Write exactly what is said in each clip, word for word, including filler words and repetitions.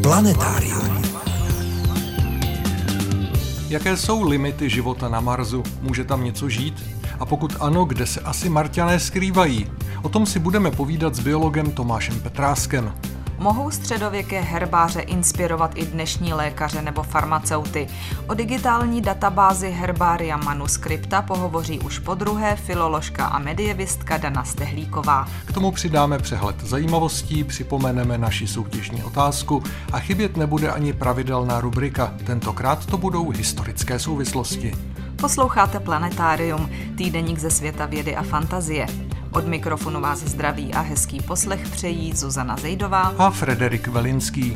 Planetárium. Jaké jsou limity života na Marsu? Může tam něco žít? A pokud ano, kde se asi Marťané skrývají? O tom si budeme povídat s biologem Tomášem Petráskem. Mohou středověké herbáře inspirovat i dnešní lékaře nebo farmaceuty? O digitální databázi Herbaria Manuscripta pohovoří už podruhé filoložka a medievistka Dana Stehlíková. K tomu přidáme přehled zajímavostí, připomeneme naši soutěžní otázku a chybět nebude ani pravidelná rubrika. Tentokrát to budou historické souvislosti. Posloucháte Planetárium, týdeník ze světa vědy a fantazie. Od mikrofonu vás zdraví a hezký poslech přejí Zuzana Zejdová a Frederik Velinský.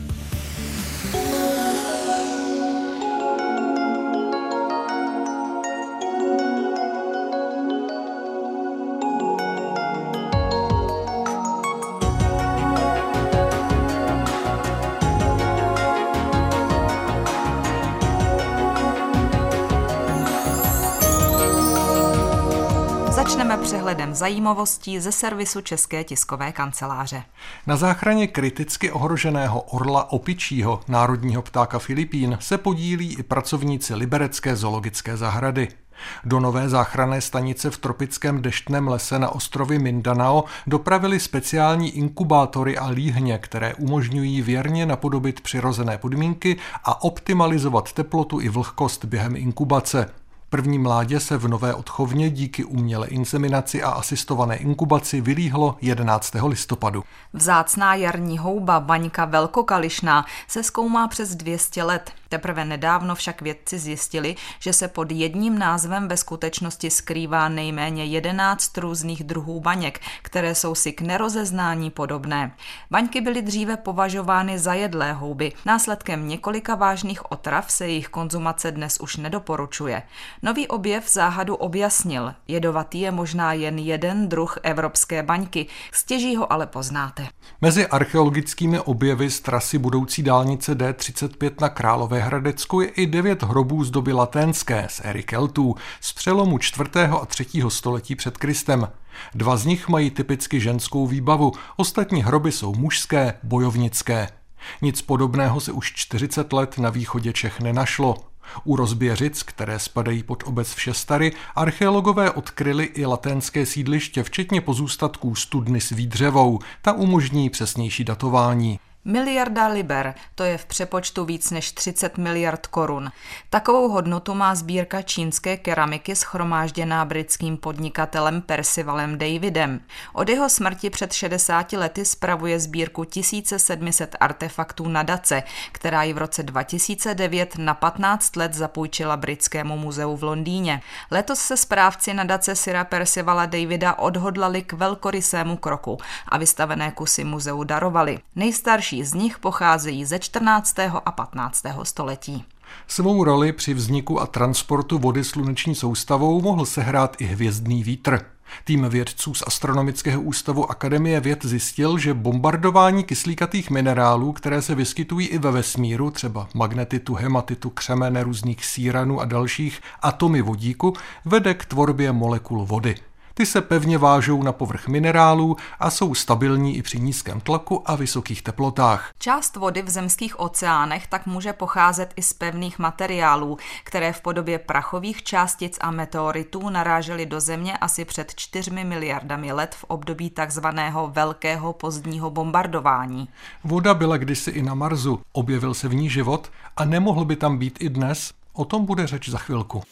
Začneme přehledem zajímavostí ze servisu České tiskové kanceláře. Na záchraně kriticky ohroženého orla opičího, národního ptáka Filipín, se podílí i pracovníci liberecké zoologické zahrady. Do nové záchranné stanice v tropickém deštném lese na ostrově Mindanao dopravili speciální inkubátory a líhně, které umožňují věrně napodobit přirozené podmínky a optimalizovat teplotu i vlhkost během inkubace. První mládě se v nové odchovně díky umělé inseminaci a asistované inkubaci vylíhlo jedenáctého listopadu. Vzácná jarní houba baňka velkokališná se zkoumá přes dvě stě let. Teprve nedávno však vědci zjistili, že se pod jedním názvem ve skutečnosti skrývá nejméně jedenáct různých druhů baněk, které jsou si k nerozeznání podobné. Baňky byly dříve považovány za jedlé houby. Následkem několika vážných otrav se jejich konzumace dnes už nedoporučuje. Nový objev záhadu objasnil. Jedovatý je možná jen jeden druh evropské baňky, stěží ho ale poznáte. Mezi archeologickými objevy z trasy budoucí dálnice D třicet pět na Královéhradecku je i devět hrobů z doby laténské, z éry Keltů, z přelomu čtvrtého a třetího století před Kristem. Dva z nich mají typicky ženskou výbavu, ostatní hroby jsou mužské, bojovnické. Nic podobného se už čtyřicet let na východě Čech nenašlo. U Rozběřic, které spadají pod obec Všestary, archeologové odkryli i laténské sídliště, včetně pozůstatků studny s výdřevou. Ta umožní přesnější datování. Miliarda liber, to je v přepočtu víc než třicet miliard korun. Takovou hodnotu má sbírka čínské keramiky shromážděná britským podnikatelem Percivalem Davidem. Od jeho smrti před šedesáti lety spravuje sbírku tisíc sedm set artefaktů nadace, která ji v roce dva tisíce devět na patnáct let zapůjčila Britskému muzeu v Londýně. Letos se správci nadace Sira Percivala Davida odhodlali k velkorysému kroku a vystavené kusy muzeu darovali. Nejstarší z nich pocházejí ze čtrnáctého a patnáctého století. Svou roli při vzniku a transportu vody sluneční soustavou mohl sehrát i hvězdný vítr. Tým vědců z Astronomického ústavu Akademie věd zjistil, že bombardování kyslíkatých minerálů, které se vyskytují i ve vesmíru, třeba magnetitu, hematitu, křemene, různých síranů a dalších, atomy vodíku, vede k tvorbě molekul vody. Ty se pevně vážou na povrch minerálů a jsou stabilní i při nízkém tlaku a vysokých teplotách. Část vody v zemských oceánech tak může pocházet i z pevných materiálů, které v podobě prachových částic a meteoritů narážely do Země asi před čtyřmi miliardami let v období takzvaného velkého pozdního bombardování. Voda byla kdysi i na Marsu, objevil se v ní život a nemohl by tam být i dnes? O tom bude řeč za chvilku.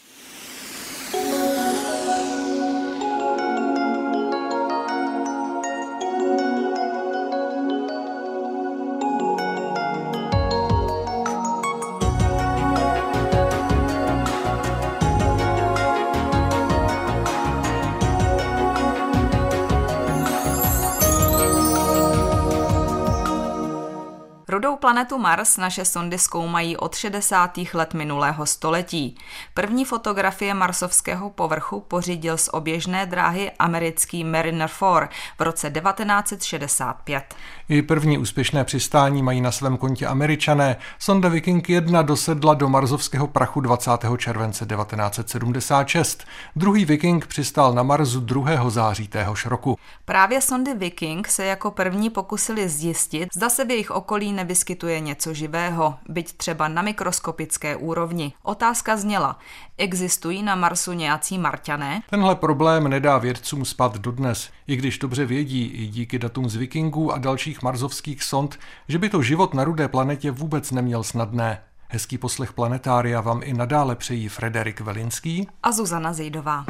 Rudou planetu Mars naše sondy zkoumají od šedesátých let minulého století. První fotografie marsovského povrchu pořídil z oběžné dráhy americký Mariner čtyři v roce devatenáct set šedesát pět. I první úspěšné přistání mají na svém kontě Američané. Sonda Viking jedna dosedla do marsovského prachu dvacátého července devatenáct set sedmdesát šest. Druhý Viking přistál na Marsu druhého září téhož roku. Právě sondy Viking se jako první pokusili zjistit, zda se v jejich okolí nevyskytují nevyskytuje něco živého, byť třeba na mikroskopické úrovni. Otázka zněla, existují na Marsu nějací Marťané? Tenhle problém nedá vědcům spát dodnes, i když dobře vědí, i díky datům z Vikingů a dalších marsovských sond, že by to život na rudé planetě vůbec neměl snadné. Hezký poslech Planetária vám i nadále přejí Frederik Velinský a Zuzana Zejdová.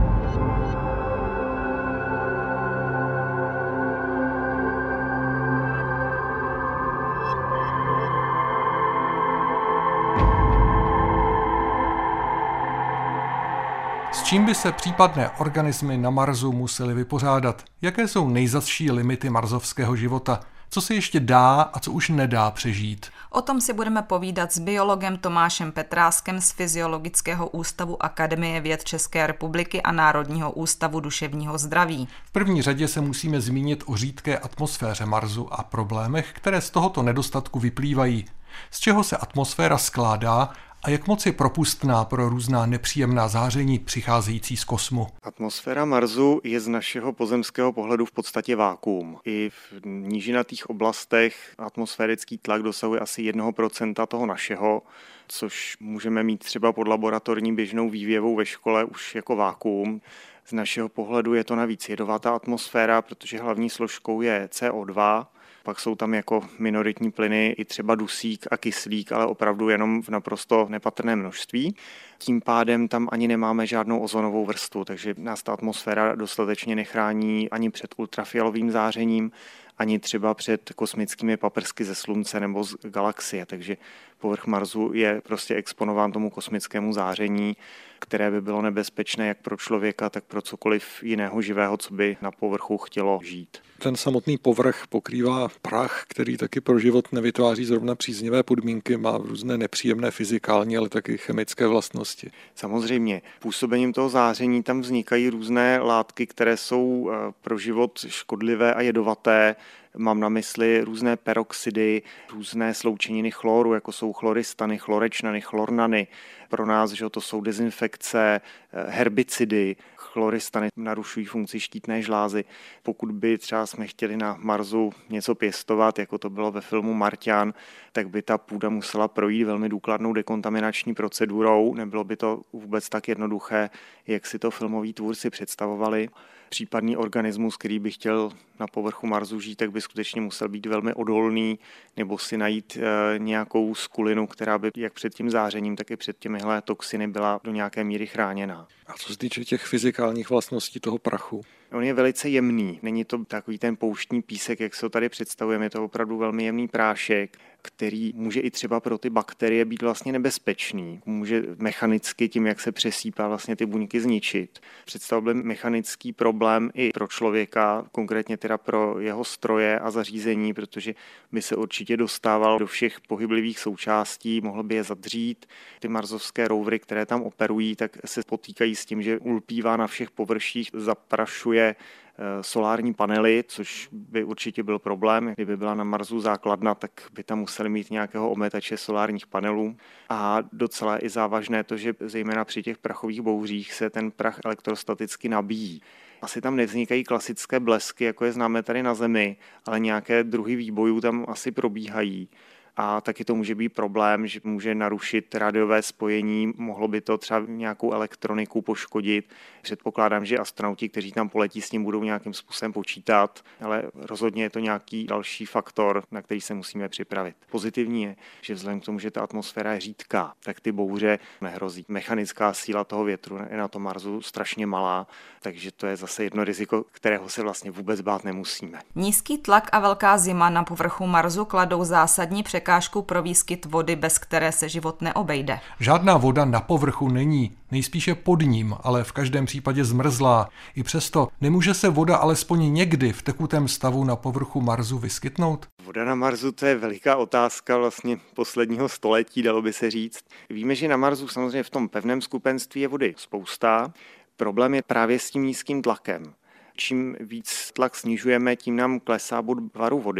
S čím by se případné organismy na Marsu musely vypořádat? Jaké jsou nejzazší limity marsovského života? Co se ještě dá a co už nedá přežít? O tom si budeme povídat s biologem Tomášem Petráskem z Fyziologického ústavu Akademie věd České republiky a Národního ústavu duševního zdraví. V první řadě se musíme zmínit o řídké atmosféře Marsu a problémech, které z tohoto nedostatku vyplývají. Z čeho se atmosféra skládá a jak moc je propustná pro různá nepříjemná záření přicházející z kosmu? Atmosféra Marsu je z našeho pozemského pohledu v podstatě vákuum. I v nížinatých oblastech atmosférický tlak dosahuje asi jednoho procenta toho našeho, což můžeme mít třeba pod laboratorní běžnou vývěvou ve škole už jako vákuum. Z našeho pohledu je to navíc jedovatá atmosféra, protože hlavní složkou je C O dva, pak jsou tam jako minoritní plyny i třeba dusík a kyslík, ale opravdu jenom v naprosto nepatrném množství. Tím pádem tam ani nemáme žádnou ozonovou vrstvu, takže nás ta atmosféra dostatečně nechrání ani před ultrafialovým zářením, ani třeba před kosmickými paprsky ze Slunce nebo z galaxie. Takže povrch Marsu je prostě exponován tomu kosmickému záření, které by bylo nebezpečné jak pro člověka, tak pro cokoliv jiného živého, co by na povrchu chtělo žít. Ten samotný povrch pokrývá prach, který taky pro život nevytváří zrovna příznivé podmínky, má různé nepříjemné fyzikální, ale taky chemické vlastnosti. Samozřejmě, působením toho záření tam vznikají různé látky, které jsou pro život škodlivé a jedovaté. Mám na mysli různé peroxidy, různé sloučeniny chloru, jako jsou chloristany, chlorečnany, chlornany. Pro nás, že to jsou dezinfekce, herbicidy, chloristany narušují funkci štítné žlázy. Pokud by třeba jsme chtěli na Marsu něco pěstovat, jako to bylo ve filmu Marťan, tak by ta půda musela projít velmi důkladnou dekontaminační procedurou. Nebylo by to vůbec tak jednoduché, jak si to filmoví tvůrci představovali. Případný organismus, který by chtěl na povrchu Marsu žít, tak by skutečně musel být velmi odolný nebo si najít e, nějakou skulinu, která by jak před tím zářením, tak i před těmihle toxiny byla do nějaké míry chráněná. A co se týče těch fyzikálních vlastností toho prachu? On je velice jemný, není to takový ten pouštní písek, jak se ho tady představujeme, je to opravdu velmi jemný prášek, který může i třeba pro ty bakterie být vlastně nebezpečný. Může mechanicky tím, jak se přesýpá, vlastně ty buňky zničit. Představuje mechanický problém i pro člověka, konkrétně teda pro jeho stroje a zařízení, protože by se určitě dostával do všech pohyblivých součástí, mohl by je zadřít. Ty marsovské rovery, které tam operují, tak se potýkají s tím, že ulpívá na všech površích, zaprašuje solární panely, což by určitě byl problém. Kdyby byla na Marsu základna, tak by tam museli mít nějakého ometače solárních panelů. A docela i závažné to, že zejména při těch prachových bouřích se ten prach elektrostaticky nabíjí. Asi tam nevznikají klasické blesky, jako je známe tady na Zemi, ale nějaké druhy výbojů tam asi probíhají. A taky to může být problém, že může narušit rádiové spojení, mohlo by to třeba nějakou elektroniku poškodit. Předpokládám, že astronauti, kteří tam poletí, s ním budou nějakým způsobem počítat, ale rozhodně je to nějaký další faktor, na který se musíme připravit. Pozitivní je, že vzhledem k tomu, že ta atmosféra je řídká, tak ty bouře nehrozí. Mechanická síla toho větru je na tom Marsu strašně malá, takže to je zase jedno riziko, kterého se vlastně vůbec bát nemusíme. Nízký tlak a velká zima na povrchu Marsu kladou zásadní překážku pro výskyt vody, bez které se život neobejde. Žádná voda na povrchu není, nejspíše pod ním, ale v každém případě zmrzlá. I přesto nemůže se voda alespoň někdy v tekutém stavu na povrchu Marsu vyskytnout? Voda na Marsu, to je veliká otázka vlastně posledního století, dalo by se říct. Víme, že na Marsu samozřejmě v tom pevném skupenství je vody spousta. Problém je právě s tím nízkým tlakem. Čím víc tlak snižujeme, tím nám klesá bod varu vody.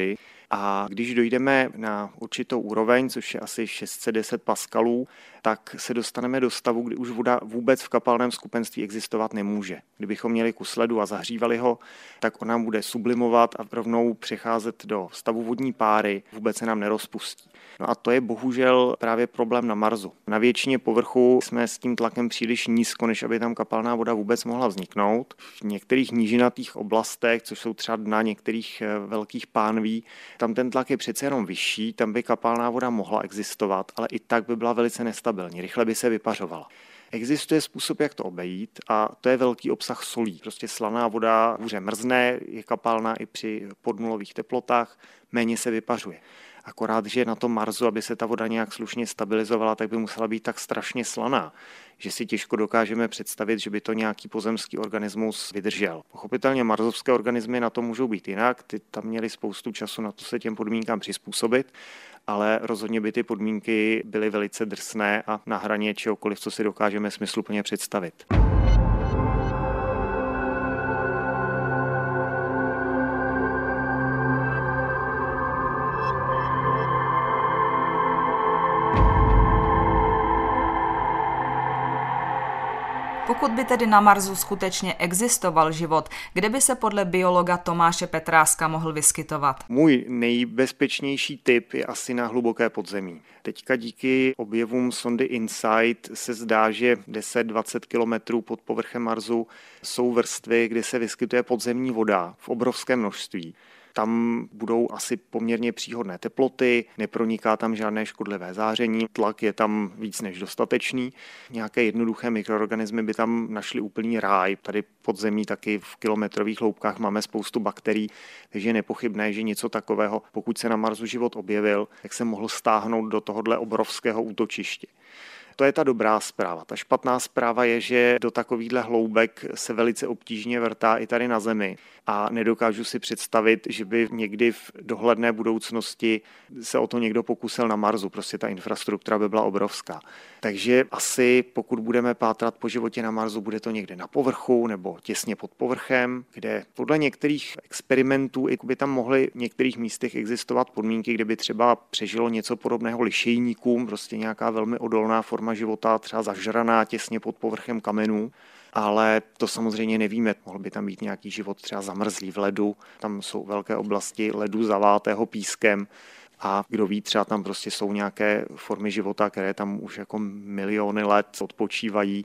A když dojdeme na určitou úroveň, což je asi šest set deset paskalů, tak se dostaneme do stavu, kdy už voda vůbec v kapalném skupenství existovat nemůže. Kdybychom měli kus ledu a zahřívali ho, tak ona bude sublimovat a rovnou přecházet do stavu vodní páry, vůbec se nám nerozpustí. No a to je bohužel právě problém na Marsu. Na většině povrchu jsme s tím tlakem příliš nízko, než aby tam kapalná voda vůbec mohla vzniknout. V některých nížinatých oblastech, což jsou třeba dna některých velkých pánví, tam ten tlak je přece jenom vyšší, tam by kapalná voda mohla existovat, ale i tak by byla velice nestabilní, rychle by se vypařovala. Existuje způsob, jak to obejít, a to je velký obsah solí. Prostě slaná voda hůře mrzne, je kapalná i při podnulových teplotách, méně se vypařuje. Akorát, že na tom Marsu, aby se ta voda nějak slušně stabilizovala, tak by musela být tak strašně slaná, že si těžko dokážeme představit, že by to nějaký pozemský organismus vydržel. Pochopitelně marsovské organismy na to můžou být jinak, ty tam měly spoustu času na to se těm podmínkám přizpůsobit, ale rozhodně by ty podmínky byly velice drsné a na hraně čehokoliv, co si dokážeme smysluplně představit. Pokud by tedy na Marsu skutečně existoval život, kde by se podle biologa Tomáše Petráska mohl vyskytovat? Můj nejbezpečnější typ je asi na hluboké podzemí. Teďka díky objevům sondy InSight se zdá, že deset až dvacet kilometrů pod povrchem Marsu jsou vrstvy, kde se vyskytuje podzemní voda v obrovském množství. Tam budou asi poměrně příhodné teploty, neproniká tam žádné škodlivé záření, tlak je tam víc než dostatečný. Nějaké jednoduché mikroorganismy by tam našly úplný ráj. Tady pod zemí taky v kilometrových hloubkách máme spoustu bakterií, takže je nepochybné, že něco takového, pokud se na Marsu život objevil, tak se mohl stáhnout do tohohle obrovského útočiště. To je ta dobrá zpráva. Ta špatná zpráva je, že do takovýchhle hloubek se velice obtížně vrtá i tady na Zemi a nedokážu si představit, že by někdy v dohledné budoucnosti se o to někdo pokusil na Marsu. Prostě ta infrastruktura by byla obrovská. Takže asi pokud budeme pátrat po životě na Marsu, bude to někde na povrchu nebo těsně pod povrchem, kde podle některých experimentů by tam mohly v některých místech existovat podmínky, kde by třeba přežilo něco podobného lišejníkům, prostě nějaká velmi odolná forma života, třeba zažraná těsně pod povrchem kamenů, ale to samozřejmě nevíme. Mohl by tam být nějaký život třeba zamrzlý v ledu, tam jsou velké oblasti ledu zavátého pískem a kdo ví, třeba tam prostě jsou nějaké formy života, které tam už jako miliony let odpočívají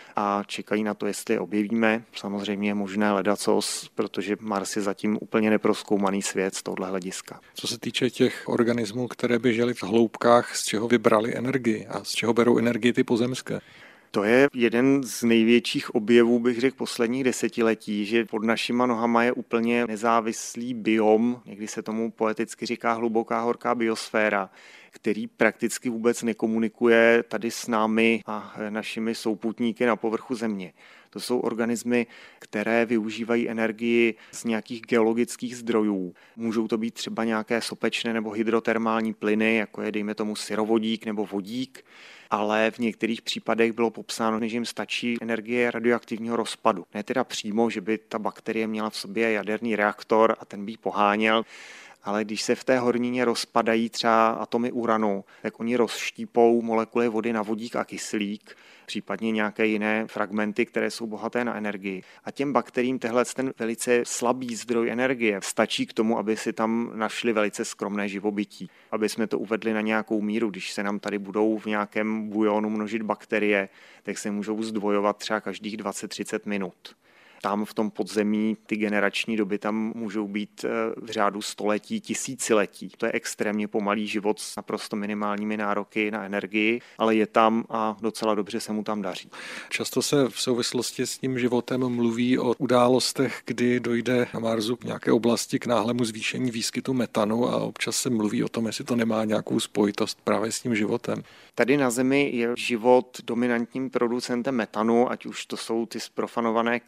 a čekají na to, jestli je objevíme. Samozřejmě je možné ledacos, protože Mars je zatím úplně neprozkoumaný svět z tohohle hlediska. Co se týče těch organismů, které by žily v hloubkách, z čeho vybrali energii a z čeho berou energii ty pozemské? To je jeden z největších objevů, bych řekl, posledních desetiletí, že pod našima nohama je úplně nezávislý biom, někdy se tomu poeticky říká hluboká horká biosféra, který prakticky vůbec nekomunikuje tady s námi a našimi souputníky na povrchu Země. To jsou organismy, které využívají energii z nějakých geologických zdrojů. Můžou to být třeba nějaké sopečné nebo hydrotermální plyny, jako je dejme tomu syrovodík nebo vodík, ale v některých případech bylo popsáno, že jim stačí energie radioaktivního rozpadu. Ne teda přímo, že by ta bakterie měla v sobě jaderný reaktor a ten by ji poháněl, ale když se v té hornině rozpadají třeba atomy uranu, tak oni rozštípou molekuly vody na vodík a kyslík, případně nějaké jiné fragmenty, které jsou bohaté na energii. A těm bakteriím tehle ten velice slabý zdroj energie stačí k tomu, aby si tam našli velice skromné živobytí. Aby jsme to uvedli na nějakou míru, když se nám tady budou v nějakém bujonu množit bakterie, tak se můžou zdvojovat třeba každých dvacet třicet minut. Tam v tom podzemí ty generační doby tam můžou být v řádu století, tisíciletí. To je extrémně pomalý život s naprosto minimálními nároky na energii, ale je tam a docela dobře se mu tam daří. Často se v souvislosti s tím životem mluví o událostech, kdy dojde na Marsu k nějaké oblasti k náhlému zvýšení výskytu metanu a občas se mluví o tom, jestli to nemá nějakou spojitost právě s tím životem. Tady na Zemi je život dominantním producentem metanu, ať už to jsou ty sprofanované krávy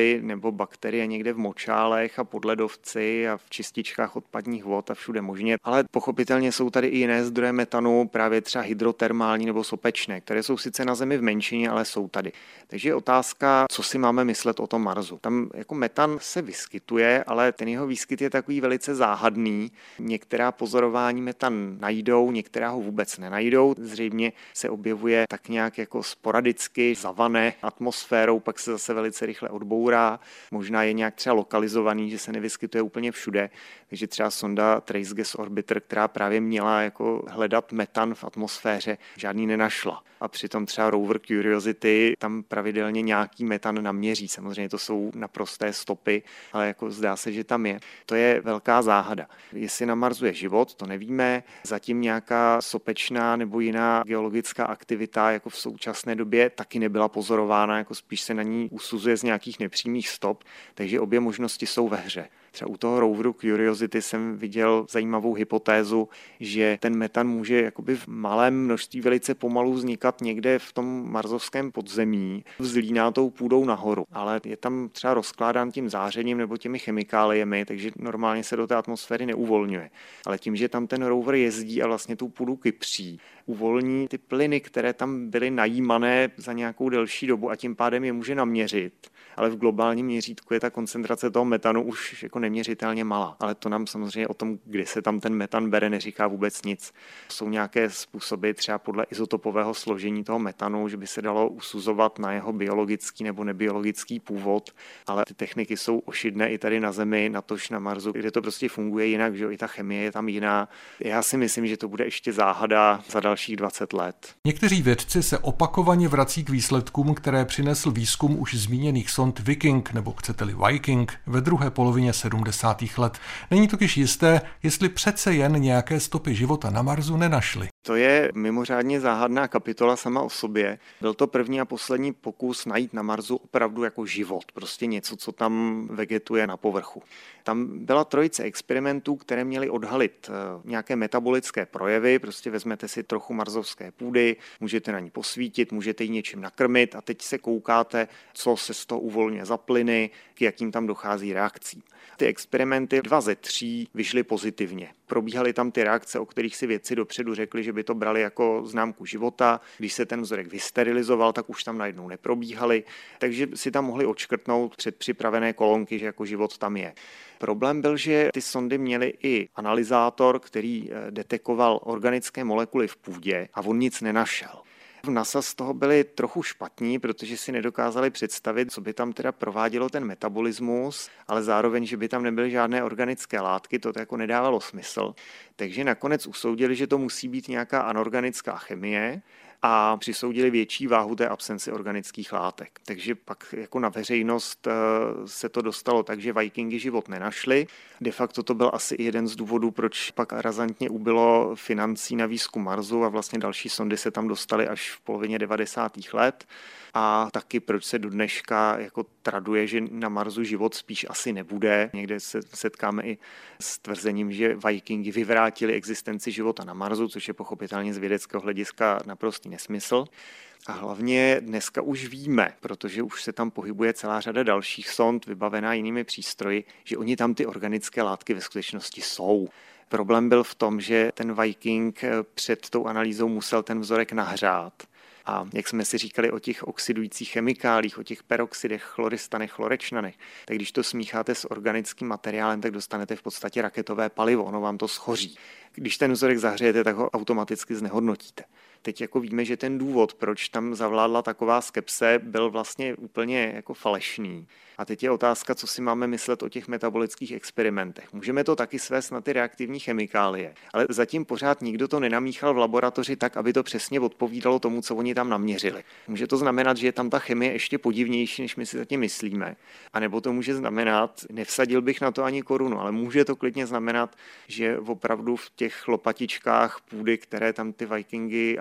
byly, nebo bakterie někde v močálech a pod ledovci a v čističkách odpadních vod a všude možně. Ale pochopitelně jsou tady i jiné zdroje metanu, právě třeba hydrotermální nebo sopečné, které jsou sice na Zemi v menšině, ale jsou tady. Takže je otázka, co si máme myslet o tom Marsu. Tam jako metan se vyskytuje, ale ten jeho výskyt je takový velice záhadný. Některá pozorování metan najdou, některá ho vůbec nenajdou. Zřejmě se objevuje tak nějak jako sporadicky, zavané atmosférou, pak se zase velice rychle odbourá. Možná je nějak třeba lokalizovaný, že se nevyskytuje úplně všude. Takže třeba sonda Trace Gas Orbiter, která právě měla jako hledat metan v atmosféře, žádný nenašla. A přitom třeba rover Curiosity tam pravidelně nějaký metan naměří. Samozřejmě to jsou naprosté stopy, ale jako zdá se, že tam je. To je velká záhada. Jestli na Marsu je život, to nevíme. Zatím nějaká sopečná nebo jiná geologická aktivita jako v současné době taky nebyla pozorována, jako spíš se na ní usuzuje z nějakých nepřímých stop, takže obě možnosti jsou ve hře. Třeba u toho roveru Curiosity jsem viděl zajímavou hypotézu, že ten metan může jakoby v malém množství velice pomalu vznikat někde v tom marsovském podzemí, vzlínatou půdou nahoru, ale je tam třeba rozkládán tím zářením nebo těmi chemikáliemi, takže normálně se do té atmosféry neuvolňuje. Ale tím, že tam ten rover jezdí a vlastně tu půdu kypří, uvolní ty plyny, které tam byly najímané za nějakou delší dobu a tím pádem je může naměřit. Ale v globálním měřítku je ta koncentrace toho metanu už jako neměřitelně malá. Ale to nám samozřejmě o tom, kdy se tam ten metan bere, neříká vůbec nic. Jsou nějaké způsoby třeba podle izotopového složení toho metanu, že by se dalo usuzovat na jeho biologický nebo nebiologický původ, ale ty techniky jsou ošidné i tady na Zemi, natož na Marsu, kde to prostě funguje jinak, že i ta chemie je tam jiná. Já si myslím, že to bude ještě záhada za dalších dvacet let. Někteří vědci se opakovaně vrací k výsledkům, které přinesl výzkum už zmíněných sond Viking, nebo chcete-li Viking, ve druhé polovině sedmdesátých let. Není totiž jisté, jestli přece jen nějaké stopy života na Marsu nenašli. To je mimořádně záhadná kapitola sama o sobě. Byl to první a poslední pokus najít na Marsu opravdu jako život, prostě něco, co tam vegetuje na povrchu. Tam byla trojice experimentů, které měly odhalit nějaké metabolické projevy, prostě vezmete si trochu marsovské půdy, můžete na ní posvítit, můžete ji něčím nakrmit a teď se koukáte, co se z toho uvolňuje za plyny, k jakým tam dochází reakcí. Ty experimenty dva ze tří vyšly pozitivně. Probíhaly tam ty reakce, o kterých si vědci dopředu řekli, že by to brali jako známku života. Když se ten vzorek vysterilizoval, tak už tam najednou neprobíhaly, takže si tam mohli odškrtnout předpřipravené kolonky, že jako život tam je. Problém byl, že ty sondy měly i analyzátor, který detekoval organické molekuly v půdě a on nic nenašel. V NASA z toho byli trochu špatní, protože si nedokázali představit, co by tam teda provádělo ten metabolismus, ale zároveň, že by tam nebyly žádné organické látky, to jako nedávalo smysl. Takže nakonec usoudili, že to musí být nějaká anorganická chemie a přisoudili větší váhu té absenci organických látek. Takže pak jako na veřejnost se to dostalo tak, že Vikingy život nenašli. De facto to byl asi i jeden z důvodů, proč pak razantně ubylo financí na výzkum Marsu a vlastně další sondy se tam dostaly až v polovině devadesátých let. A taky proč se do dneška jako traduje, že na Marsu život spíš asi nebude. Někde se setkáme i s tvrzením, že Vikingy vyvrátili existenci života na Marsu, což je pochopitelně z vědeckého hlediska naprostý nesmysl. A hlavně dneska už víme, protože už se tam pohybuje celá řada dalších sond vybavená jinými přístroji, že oni tam ty organické látky ve skutečnosti jsou. Problém byl v tom, že ten Viking před tou analýzou musel ten vzorek nahřát. A jak jsme si říkali o těch oxidujících chemikálích, o těch peroxidech, chloristanech, chlorečnanech, tak když to smícháte s organickým materiálem, tak dostanete v podstatě raketové palivo, ono vám to schoří. Když ten vzorek zahřejete, tak ho automaticky znehodnotíte. Teď jako víme, že ten důvod, proč tam zavládla taková skepse, byl vlastně úplně jako falešný. A teď je otázka, co si máme myslet o těch metabolických experimentech. Můžeme to taky svést na ty reaktivní chemikálie, ale zatím pořád nikdo to nenamíchal v laboratoři tak, aby to přesně odpovídalo tomu, co oni tam naměřili. Může to znamenat, že je tam ta chemie ještě podivnější, než my si zatím myslíme. A nebo to může znamenat, nevsadil bych na to ani korunu, ale může to klidně znamenat, že opravdu v těch lopatičkách půdy, které tam ty Vikingy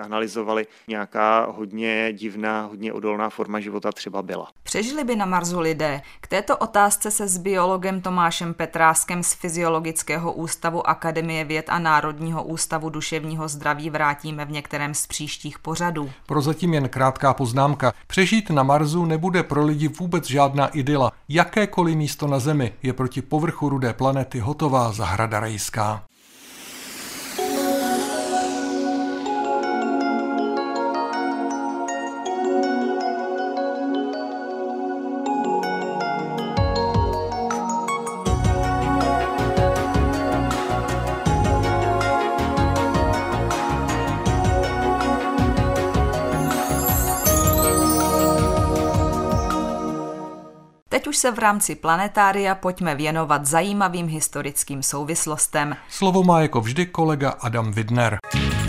analyzovali, nějaká hodně divná, hodně odolná forma života třeba byla. Přežili by na Marsu lidé? K této otázce se s biologem Tomášem Petráskem z Fyziologického ústavu Akademie věd a Národního ústavu duševního zdraví vrátíme v některém z příštích pořadů. Prozatím jen krátká poznámka. Přežít na Marsu nebude pro lidi vůbec žádná idyla. Jakékoliv místo na Zemi je proti povrchu rudé planety hotová zahrada rajská. Teď už se v rámci planetária pojďme věnovat zajímavým historickým souvislostem. Slovo má jako vždy kolega Adam Widner.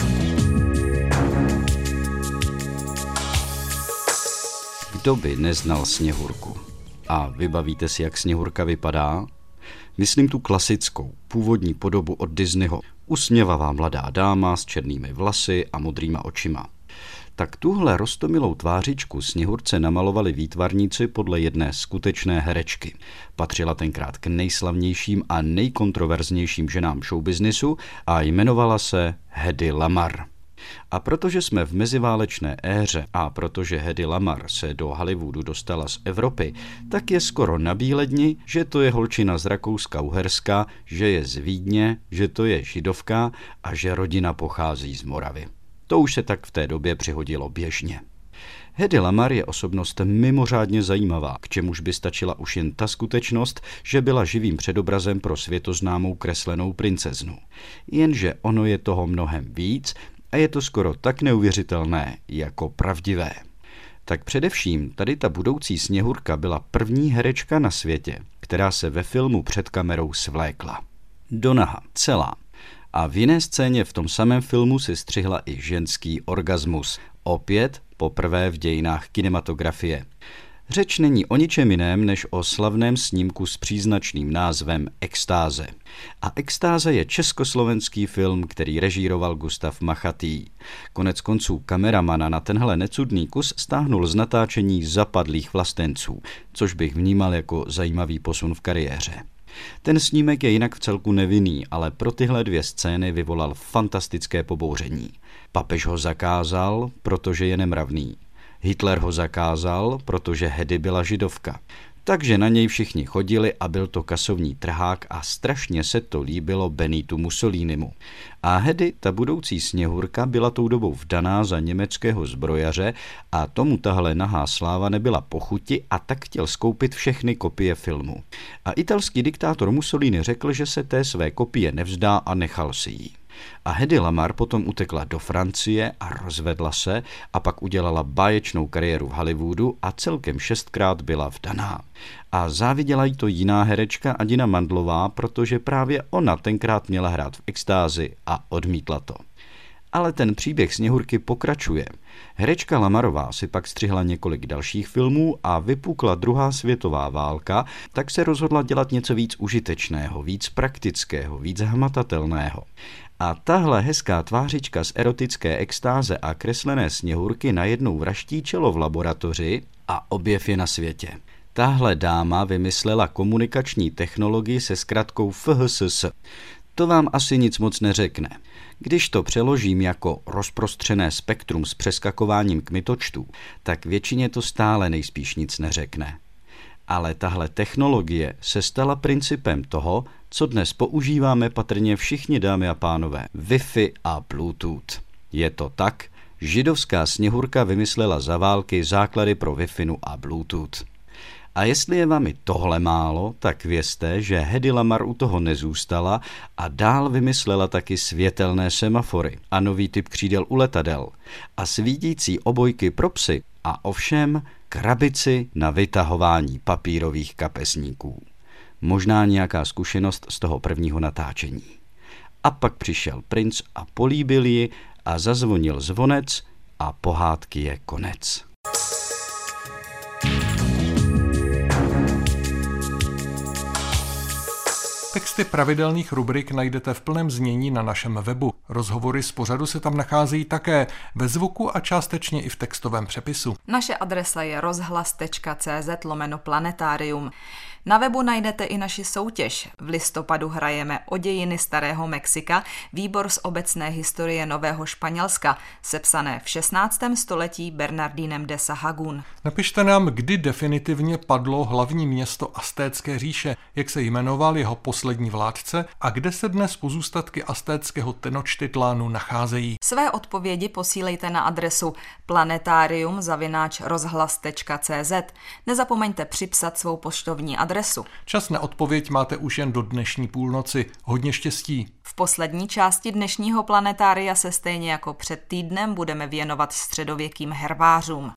Kdo by neznal Sněhurku? A vybavíte si, jak Sněhurka vypadá? Myslím tu klasickou, původní podobu od Disneyho. Usměvavá mladá dáma s černými vlasy a modrýma očima. Tak tuhle roztomilou tvářičku Sněhurce namalovali výtvarníci podle jedné skutečné herečky. Patřila tenkrát k nejslavnějším a nejkontroverznějším ženám showbiznisu a jmenovala se Hedy Lamarr. A protože jsme v meziválečné éře a protože Hedy Lamarr se do Hollywoodu dostala z Evropy, tak je skoro nabíledni, že to je holčina z Rakouska-Uherska, že je z Vídně, že to je židovka a že rodina pochází z Moravy. To už se tak v té době přihodilo běžně. Hedy Lamarr je osobnost mimořádně zajímavá, k čemuž by stačila už jen ta skutečnost, že byla živým předobrazem pro světoznámou kreslenou princeznu. Jenže ono je toho mnohem víc a je to skoro tak neuvěřitelné jako pravdivé. Tak především tady ta budoucí Sněhurka byla první herečka na světě, která se ve filmu před kamerou svlékla. Donaha, celá. A v jiné scéně v tom samém filmu si střihla i ženský orgasmus. Opět poprvé v dějinách kinematografie. Řeč není o ničem jiném, než o slavném snímku s příznačným názvem Extáze. A Extáze je československý film, který režíroval Gustav Machatý. Konec konců kameramana na tenhle necudný kus stáhnul z natáčení Zapadlých vlastenců, což bych vnímal jako zajímavý posun v kariéře. Ten snímek je jinak v celku nevinný, ale pro tyhle dvě scény vyvolal fantastické pobouření. Papež ho zakázal, protože je nemravný. Hitler ho zakázal, protože Hedy byla židovka. Takže na něj všichni chodili a byl to kasovní trhák a strašně se to líbilo Benitu Mussolinimu. A Hedy, ta budoucí Sněhurka, byla tou dobou vdaná za německého zbrojaře a tomu tahle nahá sláva nebyla po chuti a tak chtěl skoupit všechny kopie filmu. A italský diktátor Mussolini řekl, že se té své kopie nevzdá a nechal si ji. A Hedy Lamarr potom utekla do Francie a rozvedla se a pak udělala báječnou kariéru v Hollywoodu a celkem šestkrát byla vdaná. A záviděla jí to jiná herečka Adina Mandlová, protože právě ona tenkrát měla hrát v Extázi a odmítla to. Ale ten příběh Sněhurky pokračuje. Herečka Lamarrová si pak střihla několik dalších filmů a vypukla druhá světová válka, tak se rozhodla dělat něco víc užitečného, víc praktického, víc hmatatelného. A tahle hezká tvářička z erotické Extáze a kreslené Sněhurky najednou vraští čelo v laboratoři a objev je na světě. Tahle dáma vymyslela komunikační technologii se zkratkou F H S S. To vám asi nic moc neřekne. Když to přeložím jako rozprostřené spektrum s přeskakováním kmitočtů, tak většině to stále nejspíš nic neřekne. Ale tahle technologie se stala principem toho, co dnes používáme patrně všichni, dámy a pánové, Wi-Fi a Bluetooth. Je to tak, židovská Sněhurka vymyslela za války základy pro Wi-Fi a Bluetooth. A jestli je vám i tohle málo, tak vězte, že Hedy Lamarr u toho nezůstala a dál vymyslela taky světelné semafory a nový typ křídel u letadel a svítící obojky pro psy a ovšem krabici na vytahování papírových kapesníků. Možná nějaká zkušenost z toho prvního natáčení. A pak přišel princ a políbil ji a zazvonil zvonec a pohádky je konec. Text Texty pravidelných rubrik najdete v plném znění na našem webu. Rozhovory z pořadu se tam nacházejí také ve zvuku a částečně i v textovém přepisu. Naše adresa je rozhlas tečka cé zet lomeno planetarium. Na webu najdete i naši soutěž. V listopadu hrajeme o dějiny starého Mexika, výbor z obecné historie Nového Španělska, sepsané v šestnáctém století Bernardinem de Sahagún. Napište nám, kdy definitivně padlo hlavní město Aztécké říše, jak se jmenoval jeho poslední vládce a kde se dnes pozůstatky aztéckého Tenochtitlánu nacházejí. Své odpovědi posílejte na adresu planetarium zavináč rozhlas tečka cé zet. Nezapomeňte připsat svou poštovní adresu. Čas na odpověď máte už jen do dnešní půlnoci. Hodně štěstí. V poslední části dnešního planetária se stejně jako před týdnem budeme věnovat středověkým herbářům.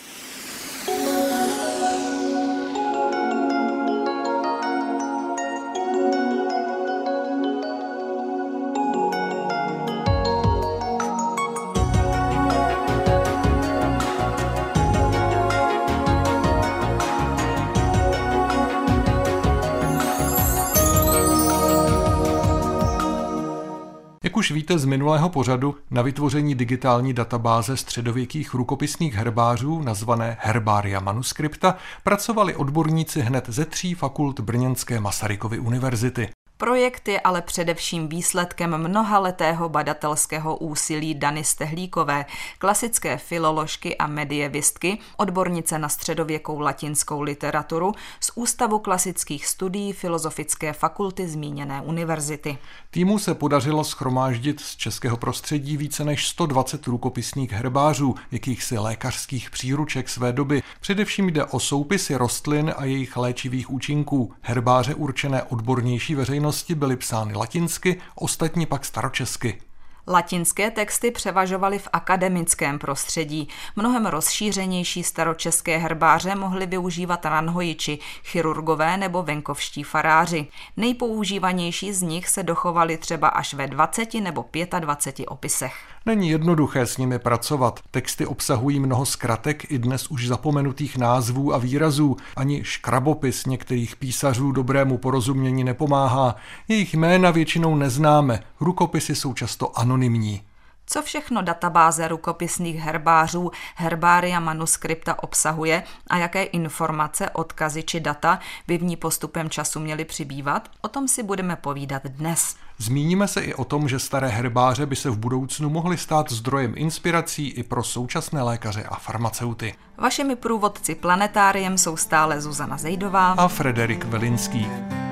Jak už víte z minulého pořadu, na vytvoření digitální databáze středověkých rukopisných herbářů nazvané Herbaria Manuscripta pracovali odborníci hned ze tří fakult brněnské Masarykovy univerzity. Projekt je ale především výsledkem mnohaletého badatelského úsilí Dany Stehlíkové, klasické filoložky a medievistky, odbornice na středověkou latinskou literaturu z Ústavu klasických studií Filozofické fakulty zmíněné univerzity. Týmu se podařilo shromáždit z českého prostředí více než sto dvacet rukopisných herbářů, jakýchsi lékařských příruček své doby. Především jde o soupisy rostlin a jejich léčivých účinků. Herbáře určené odbornější veřejnosti byly psány latinsky, ostatní pak staročesky. Latinské texty převažovaly v akademickém prostředí. Mnohem rozšířenější staročeské herbáře mohli využívat ranhojiči, chirurgové nebo venkovští faráři. Nejpoužívanější z nich se dochovaly třeba až ve dvaceti nebo dvaceti pěti opisech. Není jednoduché s nimi pracovat. Texty obsahují mnoho zkratek i dnes už zapomenutých názvů a výrazů. Ani škrabopis některých písařů dobrému porozumění nepomáhá. Jejich jména většinou neznáme. Rukopisy jsou často anonymní. Co všechno databáze rukopisných herbářů Herbaria Manuscripta obsahuje a jaké informace, odkazy či data by v ní postupem času měly přibývat, o tom si budeme povídat dnes. Zmíníme se i o tom, že staré herbáře by se v budoucnu mohly stát zdrojem inspirací i pro současné lékaře a farmaceuty. Vašimi průvodci planetáriem jsou stále Zuzana Zejdová a Frederik Velinský.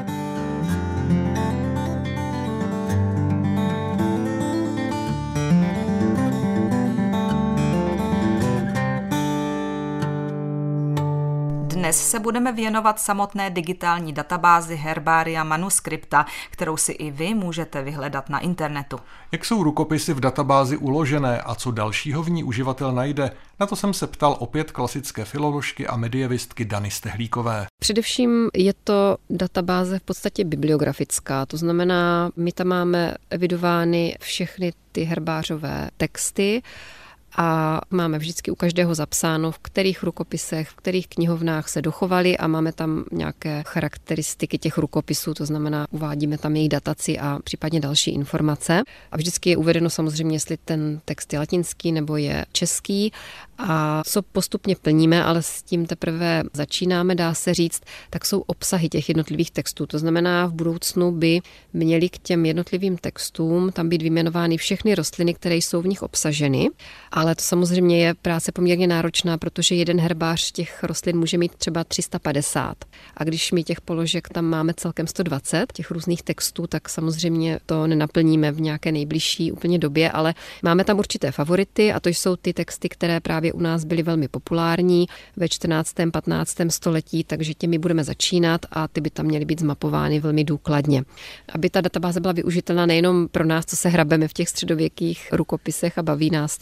Dnes se budeme věnovat samotné digitální databázi Herbaria Manuscripta, kterou si i vy můžete vyhledat na internetu. Jak jsou rukopisy v databázi uložené a co dalšího v ní uživatel najde? Na to jsem se ptal opět klasické filoložky a medievistky Dany Stehlíkové. Především je to databáze v podstatě bibliografická, to znamená, my tam máme evidovány všechny ty herbářové texty, a máme vždycky u každého zapsáno, v kterých rukopisech, v kterých knihovnách se dochovaly a máme tam nějaké charakteristiky těch rukopisů, to znamená, uvádíme tam jejich dataci a případně další informace. A vždycky je uvedeno samozřejmě, jestli ten text je latinský nebo je český. A co postupně plníme, ale s tím teprve začínáme, dá se říct, tak jsou obsahy těch jednotlivých textů. To znamená, v budoucnu by měly k těm jednotlivým textům tam být vyjmenovány všechny rostliny, které jsou v nich obsaženy. Ale to samozřejmě je práce poměrně náročná, protože jeden herbář těch rostlin může mít třeba tři sta padesát. A když my těch položek tam máme celkem sto dvacet, těch různých textů, tak samozřejmě to nenaplníme v nějaké nejbližší úplně době, ale máme tam určité favority a to jsou ty texty, které právě u nás byly velmi populární ve čtrnáctém patnáctém století, takže těmi budeme začínat a ty by tam měly být zmapovány velmi důkladně. Aby ta databáze byla využitelná nejenom pro nás, co se hrabeme v těch středověkých rukopisech a baví nás to,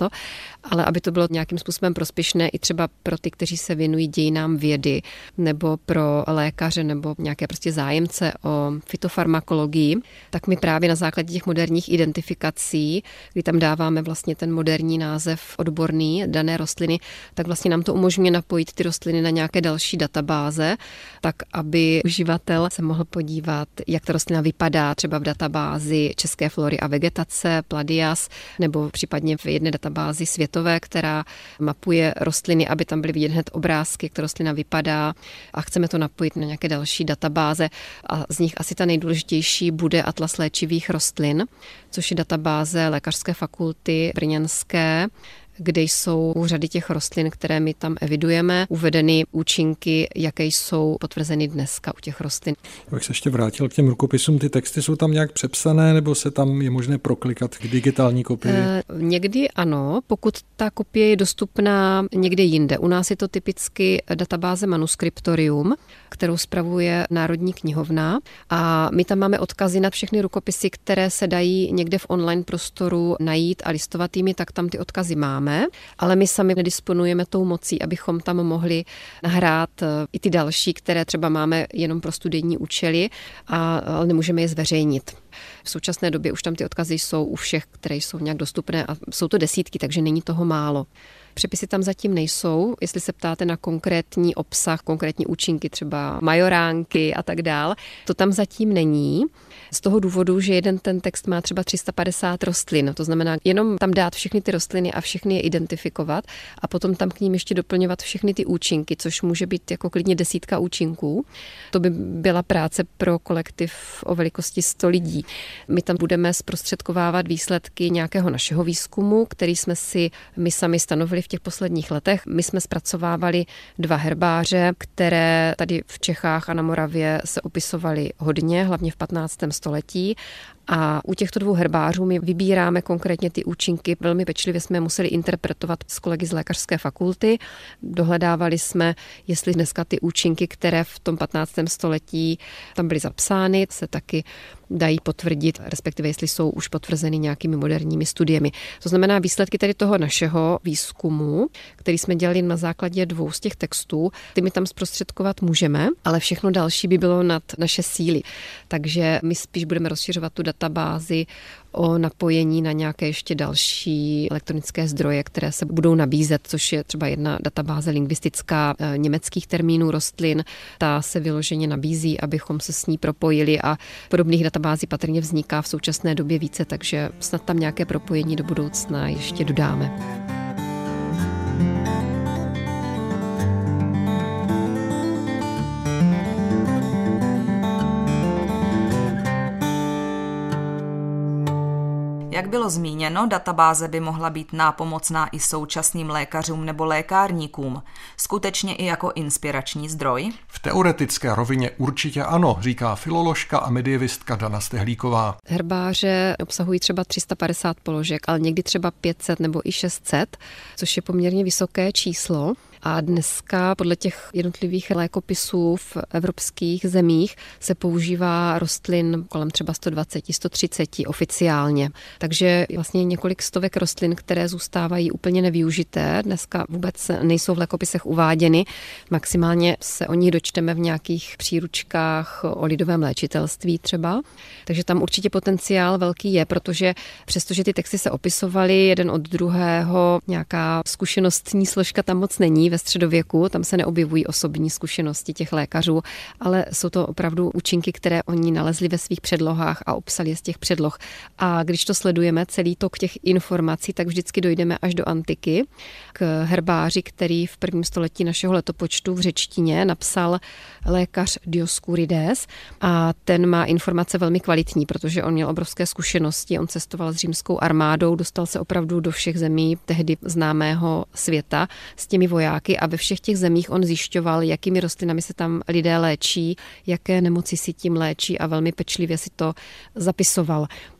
ale aby to bylo nějakým způsobem prospěšné i třeba pro ty, kteří se věnují dějinám vědy, nebo pro lékaře, nebo nějaké prostě zájemce o fytofarmakologii, tak my právě na základě těch moderních identifikací, kdy tam dáváme vlastně ten moderní název odborný dané rostliny, tak vlastně nám to umožňuje napojit ty rostliny na nějaké další databáze, tak aby uživatel se mohl podívat, jak ta rostlina vypadá třeba v databázi české flory a vegetace, Pladias, nebo případně v jedné databázi světové, která mapuje rostliny, aby tam byly vidět hned obrázky, jak ta rostlina vypadá, a chceme to napojit na nějaké další databáze a z nich asi ta nejdůležitější bude Atlas léčivých rostlin, což je databáze Lékařské fakulty brněnské, kde jsou řady těch rostlin, které my tam evidujeme, uvedeny účinky, jaké jsou potvrzeny dneska u těch rostlin. Abych se ještě vrátil k těm rukopisům, ty texty jsou tam nějak přepsané, nebo se tam je možné proklikat k digitální kopii? E, někdy ano, pokud ta kopie je dostupná někde jinde. U nás je to typicky databáze Manuscriptorium, kterou spravuje Národní knihovna, a my tam máme odkazy na všechny rukopisy, které se dají někde v online prostoru najít a listovat jimi, tak tam ty odkazy máme. Ale my sami nedisponujeme tou mocí, abychom tam mohli nahrát i ty další, které třeba máme jenom pro studijní účely, a ale nemůžeme je zveřejnit. V současné době už tam ty odkazy jsou u všech, které jsou nějak dostupné, a jsou to desítky, takže není toho málo. Přepisy tam zatím nejsou, jestli se ptáte na konkrétní obsah, konkrétní účinky, třeba majoránky a tak dál, to tam zatím není. Z toho důvodu, že jeden ten text má třeba tři sta padesát rostlin, to znamená jenom tam dát všechny ty rostliny a všechny je identifikovat a potom tam k ním ještě doplňovat všechny ty účinky, což může být jako klidně desítka účinků. To by byla práce pro kolektiv o velikosti sto lidí. My tam budeme zprostředkovávat výsledky nějakého našeho výzkumu, který jsme si my sami stanovili v těch posledních letech. My jsme zpracovávali dva herbáře, které tady v Čechách a na Moravě se opisovaly hodně, hlavně v patnáctém století. A u těchto dvou herbářů my vybíráme konkrétně ty účinky. Velmi pečlivě jsme museli interpretovat s kolegy z Lékařské fakulty. Dohledávali jsme, jestli dneska ty účinky, které v tom patnáctém století tam byly zapsány, se taky dají potvrdit, respektive jestli jsou už potvrzeny nějakými moderními studiemi. To znamená výsledky tedy toho našeho výzkumu, který jsme dělali na základě dvou z těch textů, ty my tam zprostředkovat můžeme, ale všechno další by bylo nad naše síly. Takže my spíš budeme rozšiřovat tu databázi o napojení na nějaké ještě další elektronické zdroje, které se budou nabízet, což je třeba jedna databáze lingvistická německých termínů rostlin. Ta se vyloženě nabízí, abychom se s ní propojili, a podobných databází patrně vzniká v současné době více, takže snad tam nějaké propojení do budoucna ještě dodáme. Jak bylo zmíněno, databáze by mohla být nápomocná i současným lékařům nebo lékárníkům, skutečně i jako inspirační zdroj? V teoretické rovině určitě ano, říká filoložka a medievistka Dana Stehlíková. Herbáře obsahují třeba tři sta padesát položek, ale někdy třeba pět set nebo i šest set, což je poměrně vysoké číslo. A dneska podle těch jednotlivých lékopisů v evropských zemích se používá rostlin kolem třeba sto dvacet, sto třicet oficiálně. Takže vlastně několik stovek rostlin, které zůstávají úplně nevyužité, dneska vůbec nejsou v lékopisech uváděny. Maximálně se o nich dočteme v nějakých příručkách o lidovém léčitelství třeba. Takže tam určitě potenciál velký je, protože přestože ty texty se opisovaly jeden od druhého, nějaká zkušenostní složka tam moc není. Ve středověku, tam se neobjevují osobní zkušenosti těch lékařů, ale jsou to opravdu účinky, které oni nalezli ve svých předlohách a obsali je z těch předloh. A když to sledujeme, celý tok těch informací, tak vždycky dojdeme až do antiky k herbáři, který v prvním století našeho letopočtu v řečtině napsal lékař Dioscurides, a ten má informace velmi kvalitní, protože on měl obrovské zkušenosti, on cestoval s římskou armádou, dostal se opravdu do všech zemí tehdy známého světa s těmi vojáky, a ve všech těch zemích on zjišťoval, jakými rostlinami se tam lidé léčí, jaké nemoci si tím léčí, a velmi pečlivě si to zapisoval.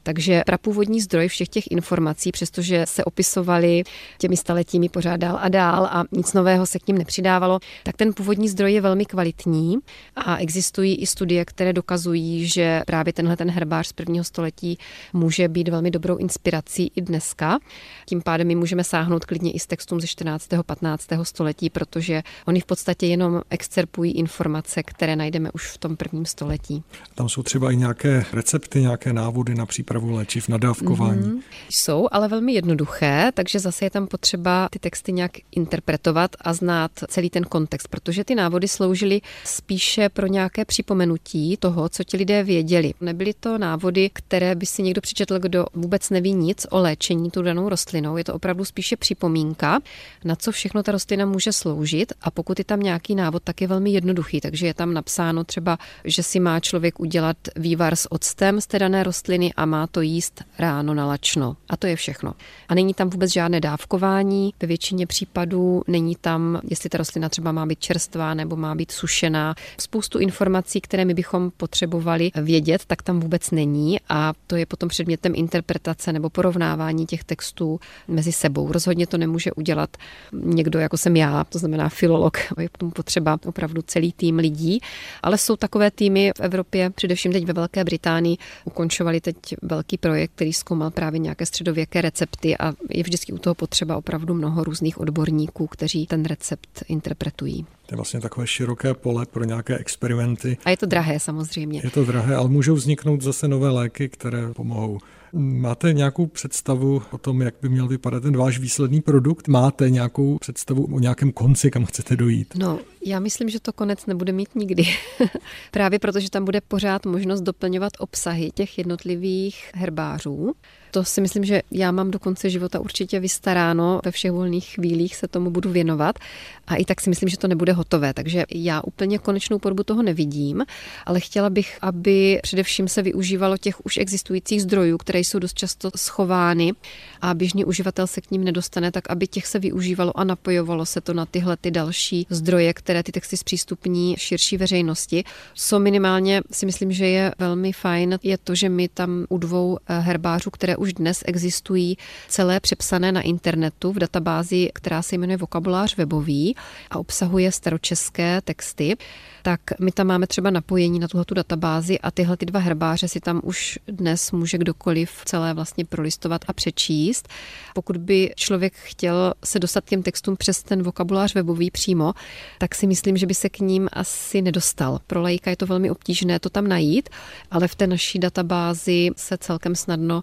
Takže prapůvodní zdroj všech těch informací, přestože se opisovaly těmi staletími pořád dál a dál a nic nového se k ním nepřidávalo, tak ten původní zdroj je velmi kvalitní a existují i studie, které dokazují, že právě tenhle ten herbář z prvního století může být velmi dobrou inspirací i dneska. Tím pádem my můžeme sáhnout klidně i s textům ze čtrnáctého patnáctého století, protože oni v podstatě jenom excerpují informace, které najdeme už v tom prvním století. Tam jsou třeba i nějaké recepty, nějaké návody na přípravu léčiv, na dávkování. Mm-hmm. Jsou, ale velmi jednoduché, takže zase je tam potřeba ty texty nějak interpretovat a znát celý ten kontext, protože ty návody sloužily spíše pro nějaké připomenutí toho, co ti lidé věděli. Nebyly to návody, které by si někdo přečetl, kdo vůbec neví nic o léčení tu danou rostlinou. Je to opravdu spíše připomínka, na co všechno ta rostlina může sloužit, a pokud je tam nějaký návod, tak je velmi jednoduchý, takže je tam napsáno třeba, že si má člověk udělat vývar s octem z té dané rostliny a má to jíst ráno na lačno. A to je všechno. A není tam vůbec žádné dávkování, ve většině případů není tam, jestli ta rostlina třeba má být čerstvá nebo má být sušená. Spoustu informací, které my bychom potřebovali vědět, tak tam vůbec není, a to je potom předmětem interpretace nebo porovnávání těch textů mezi sebou. Rozhodně to nemůže udělat někdo, jako jsem já, to znamená filolog. Je k tomu potřeba opravdu celý tým lidí, ale jsou takové týmy v Evropě, především teď ve Velké Británii, ukončovali teď velký projekt, který zkoumal právě nějaké středověké recepty, a je vždycky u toho potřeba opravdu mnoho různých odborníků, kteří ten recept interpretují. To je vlastně takové široké pole pro nějaké experimenty. A je to drahé samozřejmě. Je to drahé, ale můžou vzniknout zase nové léky, které pomohou. Máte nějakou představu o tom, jak by měl vypadat ten váš výsledný produkt? Máte nějakou představu o nějakém konci, kam chcete dojít? No, já myslím, že to konec nebude mít nikdy. Právě protože tam bude pořád možnost doplňovat obsahy těch jednotlivých herbářů. To si myslím, že já mám do konce života určitě vystaráno, ve všech volných chvílích se tomu budu věnovat, a i tak si myslím, že to nebude hotové, takže já úplně konečnou podobu toho nevidím, ale chtěla bych, aby především se využívalo těch už existujících zdrojů, které jsou dost často schovány a běžný uživatel se k ním nedostane, tak aby těch se využívalo a napojovalo se to na tyhle ty další zdroje, které ty texty zpřístupní širší veřejnosti. Co minimálně si myslím, že je velmi fajn, je to, že my tam u dvou herbářů, které už dnes existují, celé přepsané na internetu v databázi, která se jmenuje Vokabulář webový a obsahuje staročeské texty, tak my tam máme třeba napojení na tuhletu databázi a tyhle ty dva herbáře si tam už dnes může kdokoliv celé vlastně prolistovat a přečíst. Pokud by člověk chtěl se dostat k těm textům přes ten vokabulář webový přímo, tak si myslím, že by se k ním asi nedostal. Pro laika je to velmi obtížné to tam najít, ale v té naší databázi se celkem snadno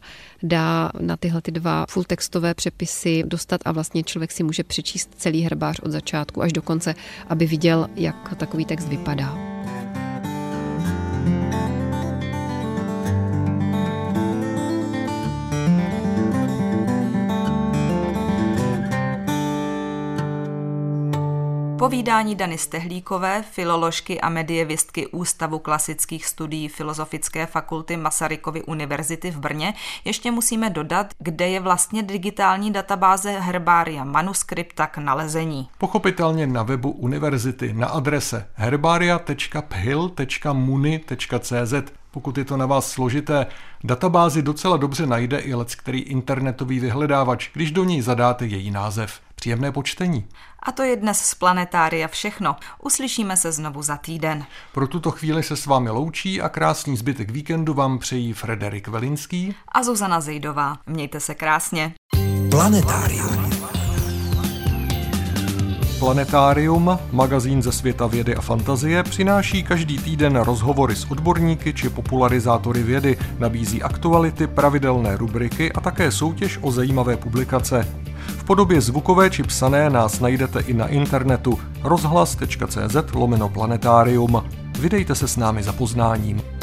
dá na tyhle ty dva full textové přepisy dostat a vlastně člověk si může přečíst celý herbář od začátku až do konce, aby viděl, jak takový text vypadá. Povídání Dany Stehlíkové, filoložky a medievistky Ústavu klasických studií Filozofické fakulty Masarykovy univerzity v Brně, ještě musíme dodat, kde je vlastně digitální databáze herbária manuskripta k nalezení. Pochopitelně na webu univerzity na adrese herbaria tečka p h i l tečka m u n i tečka c z. Pokud je to na vás složité, databázi docela dobře najde i leckterý internetový vyhledávač, když do něj zadáte její název. Příjemné počtení. A to je dnes z Planetária všechno. Uslyšíme se znovu za týden. Pro tuto chvíli se s vámi loučí a krásný zbytek víkendu vám přejí Frederik Velinský a Zuzana Zejdová. Mějte se krásně. Planetárium. Planetárium, magazín ze světa vědy a fantazie, přináší každý týden rozhovory s odborníky či popularizátory vědy, nabízí aktuality, pravidelné rubriky a také soutěž o zajímavé publikace. V podobě zvukové či psané nás najdete i na internetu rozhlas tečka c z lomeno planetárium. Vydejte se s námi za poznáním.